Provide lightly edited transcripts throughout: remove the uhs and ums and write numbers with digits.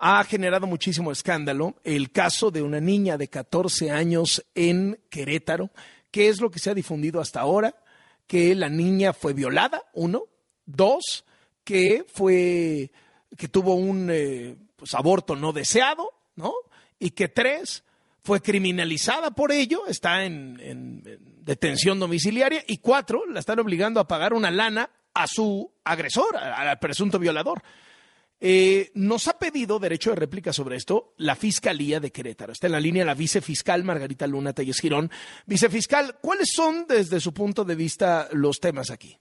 ha generado muchísimo escándalo el caso de una niña de 14 años en Querétaro. ¿Qué es lo que se ha difundido hasta ahora? Que la niña fue violada, 1. 2, que tuvo un aborto no deseado, ¿no? Y que 3, fue criminalizada por ello, está en detención domiciliaria. Y 4, la están obligando a pagar una lana a su agresor, al presunto violador. Nos ha pedido derecho de réplica sobre esto la Fiscalía de Querétaro. Está en la línea la vicefiscal Margarita Luna Telles Girón. Vicefiscal, ¿cuáles son desde su punto de vista los temas aquí?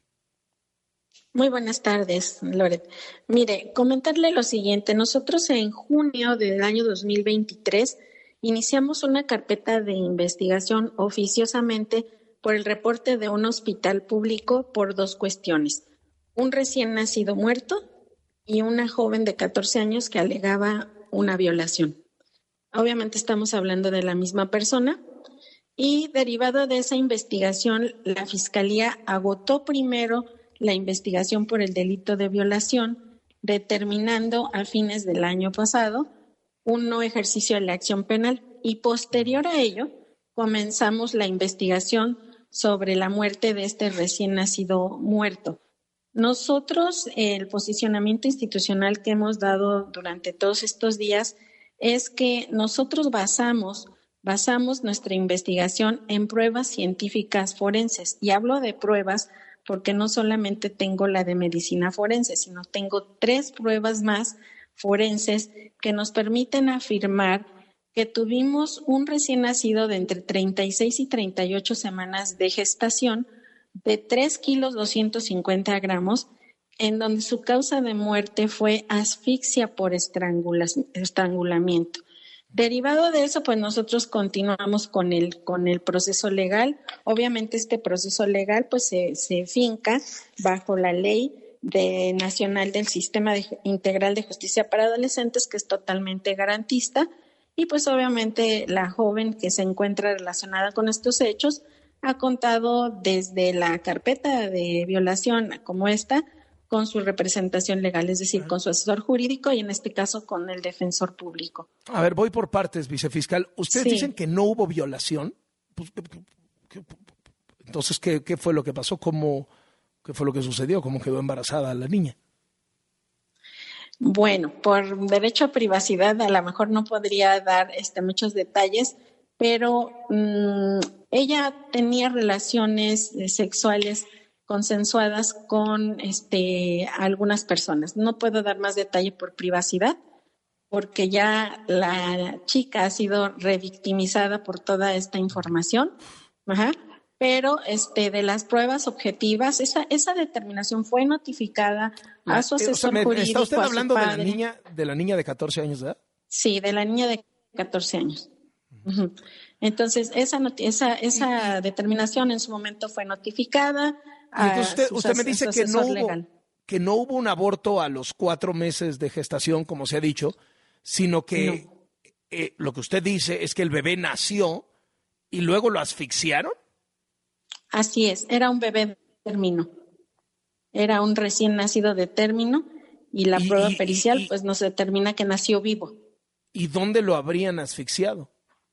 Muy buenas tardes, Loret. Mire, comentarle lo siguiente. Nosotros en junio del año 2023 iniciamos una carpeta de investigación oficiosamente por el reporte de un hospital público por 2 cuestiones. Un recién nacido muerto y una joven de 14 años que alegaba una violación. Obviamente estamos hablando de la misma persona y derivado de esa investigación, la Fiscalía agotó primero la investigación por el delito de violación, determinando a fines del año pasado un no ejercicio de la acción penal y posterior a ello comenzamos la investigación sobre la muerte de este recién nacido muerto. Nosotros, el posicionamiento institucional que hemos dado durante todos estos días es que nosotros basamos nuestra investigación en pruebas científicas forenses. Y hablo de pruebas porque no solamente tengo la de medicina forense, sino tengo 3 pruebas más forenses que nos permiten afirmar que tuvimos un recién nacido de entre 36 y 38 semanas de gestación de 3 kilos 250 gramos, en donde su causa de muerte fue asfixia por estrangulamiento. Derivado de eso, pues nosotros continuamos con el proceso legal. Obviamente este proceso legal pues se finca bajo la ley nacional del Sistema Integral de Justicia para Adolescentes, que es totalmente garantista, y pues obviamente la joven que se encuentra relacionada con estos hechos ha contado desde la carpeta de violación como esta con su representación legal, es decir, con su asesor jurídico y en este caso con el defensor público. A ver, voy por partes, vicefiscal. Ustedes dicen que no hubo violación. Entonces, ¿qué fue lo que pasó? ¿Qué fue lo que sucedió? ¿Cómo quedó embarazada la niña? Bueno, por derecho a privacidad a lo mejor no podría dar muchos detalles, pero ella tenía relaciones sexuales consensuadas con algunas personas. No puedo dar más detalle por privacidad, porque ya la chica ha sido revictimizada por toda esta información. Ajá. Pero de las pruebas objetivas, esa determinación fue notificada a su asesor jurídico. ¿Está usted hablando de la niña de 14 años de edad? Sí, de la niña de 14 años. Uh-huh. Entonces, esa determinación en su momento fue notificada. Entonces usted me dice que no hubo un aborto a los 4 meses de gestación, como se ha dicho, sino que lo que usted dice es que el bebé nació y luego lo asfixiaron. Así es, era un bebé de término, era un recién nacido de término y la prueba pericial pues nos determina que nació vivo. ¿Y dónde lo habrían asfixiado?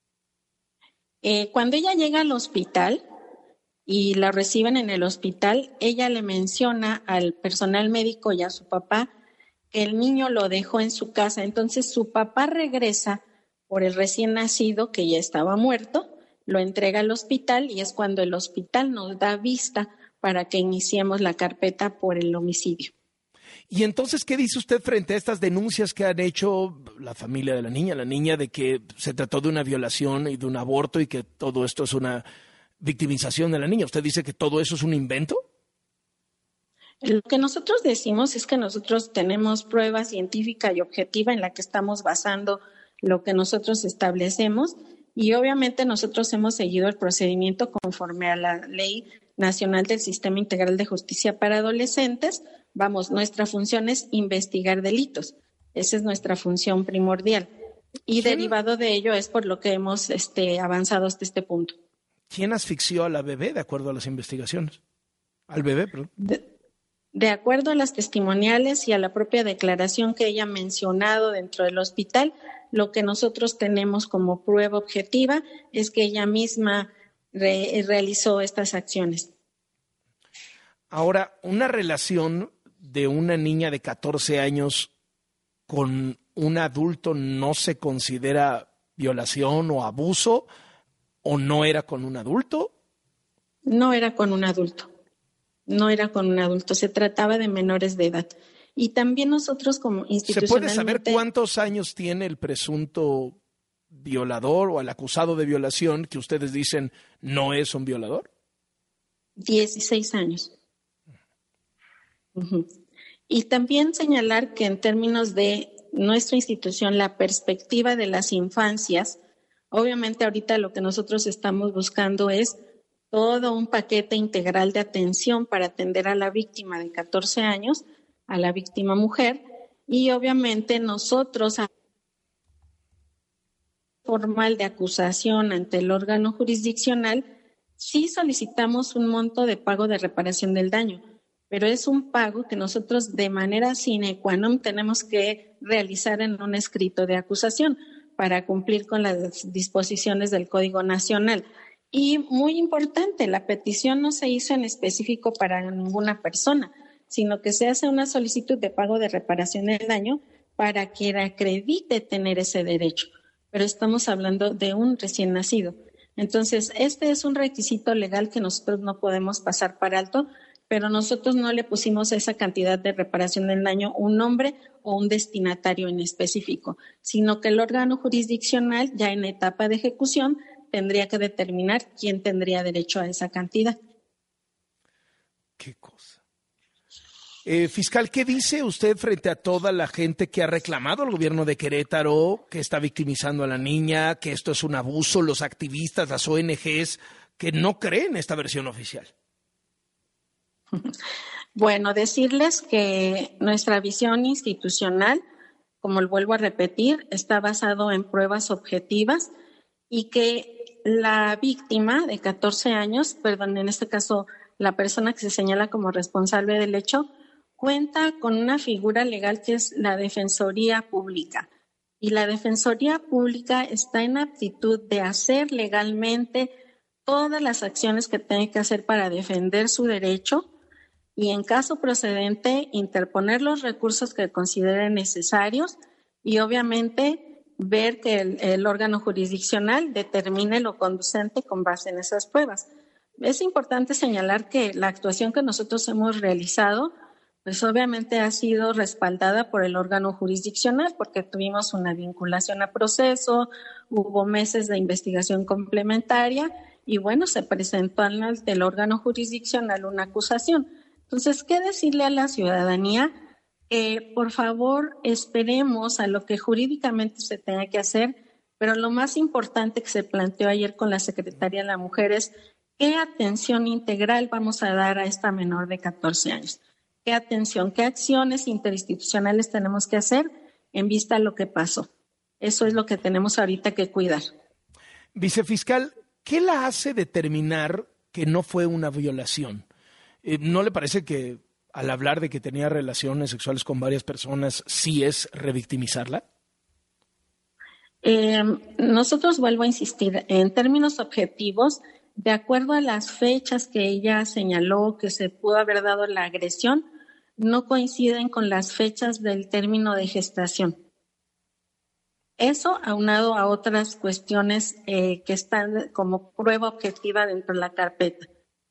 Cuando ella llega al hospital y la reciben en el hospital, ella le menciona al personal médico y a su papá que el niño lo dejó en su casa. Entonces su papá regresa por el recién nacido que ya estaba muerto, lo entrega al hospital y es cuando el hospital nos da vista para que iniciemos la carpeta por el homicidio. Y entonces, ¿qué dice usted frente a estas denuncias que han hecho la familia de la niña de que se trató de una violación y de un aborto y que todo esto es una victimización de la niña? ¿Usted dice que todo eso es un invento? Lo que nosotros decimos es que nosotros tenemos prueba científica y objetiva en la que estamos basando lo que nosotros establecemos y obviamente nosotros hemos seguido el procedimiento conforme a la Ley Nacional del Sistema Integral de Justicia para Adolescentes. Vamos, nuestra función es investigar delitos. Esa es nuestra función primordial. Y derivado de ello es por lo que hemos avanzado hasta este punto. ¿Quién asfixió a la bebé de acuerdo a las investigaciones? Al bebé, perdón. De acuerdo a las testimoniales y a la propia declaración que ella ha mencionado dentro del hospital, lo que nosotros tenemos como prueba objetiva es que ella misma realizó estas acciones. Ahora, una relación de una niña de 14 años con un adulto no se considera violación o abuso, ¿o no era con un adulto? No era con un adulto. No era con un adulto, se trataba de menores de edad. Y también nosotros como institucionalmente... ¿Se puede saber cuántos años tiene el presunto violador o el acusado de violación que ustedes dicen no es un violador? 16 años. Uh-huh. Y también señalar que en términos de nuestra institución, la perspectiva de las infancias, obviamente ahorita lo que nosotros estamos buscando es todo un paquete integral de atención para atender a la víctima de 14 años, a la víctima mujer, y obviamente nosotros, a formal de acusación ante el órgano jurisdiccional, sí solicitamos un monto de pago de reparación del daño, pero es un pago que nosotros de manera sine qua non tenemos que realizar en un escrito de acusación para cumplir con las disposiciones del Código Nacional. Y muy importante, la petición no se hizo en específico para ninguna persona, sino que se hace una solicitud de pago de reparación del daño para quien acredite tener ese derecho. Pero estamos hablando de un recién nacido. Entonces, este es un requisito legal que nosotros no podemos pasar para alto, pero nosotros no le pusimos a esa cantidad de reparación del daño un nombre o un destinatario en específico, sino que el órgano jurisdiccional, ya en etapa de ejecución, tendría que determinar quién tendría derecho a esa cantidad. Qué cosa. Fiscal, ¿qué dice usted frente a toda la gente que ha reclamado al gobierno de Querétaro, que está victimizando a la niña, que esto es un abuso, los activistas, las ONGs, que no creen esta versión oficial? Bueno, decirles que nuestra visión institucional, como lo vuelvo a repetir, está basado en pruebas objetivas y que la víctima de 14 años, perdón, en este caso la persona que se señala como responsable del hecho, cuenta con una figura legal que es la Defensoría Pública. Y la Defensoría Pública está en aptitud de hacer legalmente todas las acciones que tiene que hacer para defender su derecho y, en caso procedente, interponer los recursos que considere necesarios y, obviamente, ver que el órgano jurisdiccional determine lo conducente con base en esas pruebas. Es importante señalar que la actuación que nosotros hemos realizado, pues obviamente ha sido respaldada por el órgano jurisdiccional porque tuvimos una vinculación a proceso, hubo meses de investigación complementaria y bueno, se presentó ante el órgano jurisdiccional una acusación. Entonces, ¿qué decirle a la ciudadanía? Por favor, esperemos a lo que jurídicamente se tenga que hacer, pero lo más importante que se planteó ayer con la Secretaría de la Mujer es qué atención integral vamos a dar a esta menor de 14 años. ¿Qué atención, qué acciones interinstitucionales tenemos que hacer en vista a lo que pasó? Eso es lo que tenemos ahorita que cuidar. Vicefiscal, ¿qué la hace determinar que no fue una violación? ¿No le parece que al hablar de que tenía relaciones sexuales con varias personas, sí es revictimizarla? Nosotros, vuelvo a insistir, en términos objetivos, de acuerdo a las fechas que ella señaló que se pudo haber dado la agresión, no coinciden con las fechas del término de gestación. Eso aunado a otras cuestiones que están como prueba objetiva dentro de la carpeta.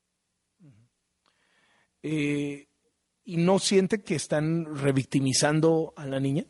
¿Y no siente que están revictimizando a la niña?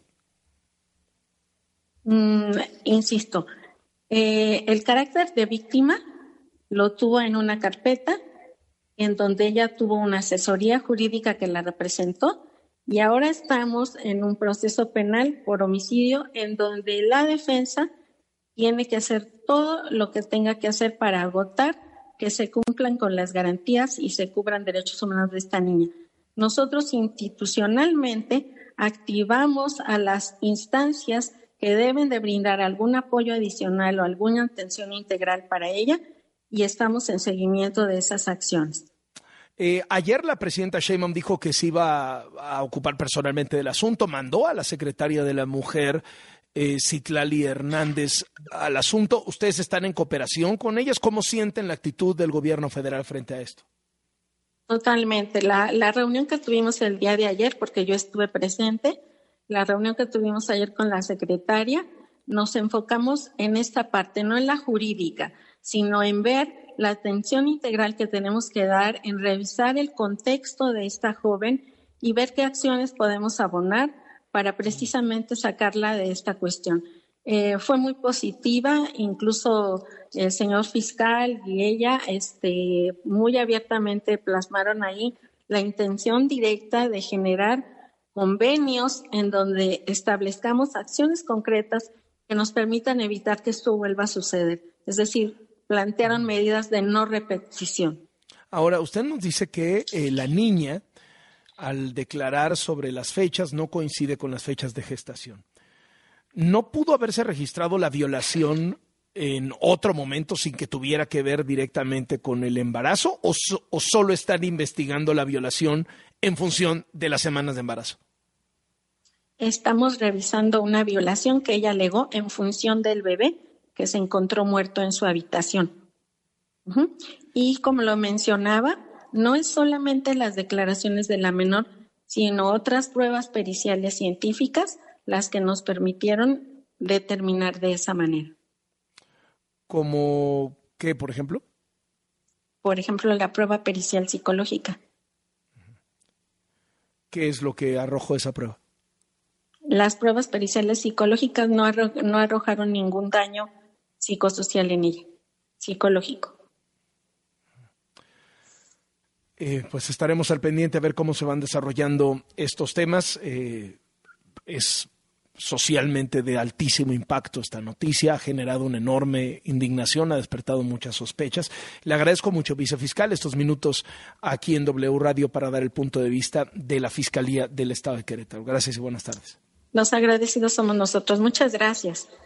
Insisto, el carácter de víctima lo tuvo en una carpeta en donde ella tuvo una asesoría jurídica que la representó y ahora estamos en un proceso penal por homicidio en donde la defensa tiene que hacer todo lo que tenga que hacer para agotar que se cumplan con las garantías y se cubran derechos humanos de esta niña. Nosotros institucionalmente activamos a las instancias que deben de brindar algún apoyo adicional o alguna atención integral para ella y estamos en seguimiento de esas acciones. Ayer la presidenta Sheinbaum dijo que se iba a ocupar personalmente del asunto, mandó a la secretaria de la Mujer, Citlali Hernández, al asunto. ¿Ustedes están en cooperación con ellas? ¿Cómo sienten la actitud del gobierno federal frente a esto? Totalmente. La reunión que tuvimos el día de ayer, porque yo estuve presente, la reunión que tuvimos ayer con la secretaria, nos enfocamos en esta parte, no en la jurídica, sino en ver la atención integral que tenemos que dar, en revisar el contexto de esta joven y ver qué acciones podemos abonar para precisamente sacarla de esta cuestión. Fue muy positiva, incluso el señor fiscal y ella muy abiertamente plasmaron ahí la intención directa de generar convenios en donde establezcamos acciones concretas que nos permitan evitar que esto vuelva a suceder. Es decir, plantearon medidas de no repetición. Ahora, usted nos dice que la niña, al declarar sobre las fechas, no coincide con las fechas de gestación. ¿No pudo haberse registrado la violación en otro momento sin que tuviera que ver directamente con el embarazo o solo están investigando la violación en función de las semanas de embarazo? Estamos revisando una violación que ella alegó en función del bebé que se encontró muerto en su habitación. Y como lo mencionaba, no es solamente las declaraciones de la menor, sino otras pruebas periciales científicas las que nos permitieron determinar de esa manera. ¿Cómo qué, por ejemplo? Por ejemplo, la prueba pericial psicológica. ¿Qué es lo que arrojó esa prueba? Las pruebas periciales psicológicas no arrojaron ningún daño psicosocial en ella, psicológico. Pues estaremos al pendiente a ver cómo se van desarrollando estos temas. Es socialmente de altísimo impacto esta noticia, ha generado una enorme indignación, ha despertado muchas sospechas. Le agradezco mucho, vicefiscal, estos minutos aquí en W Radio para dar el punto de vista de la Fiscalía del Estado de Querétaro. Gracias y buenas tardes. Los agradecidos somos nosotros. Muchas gracias.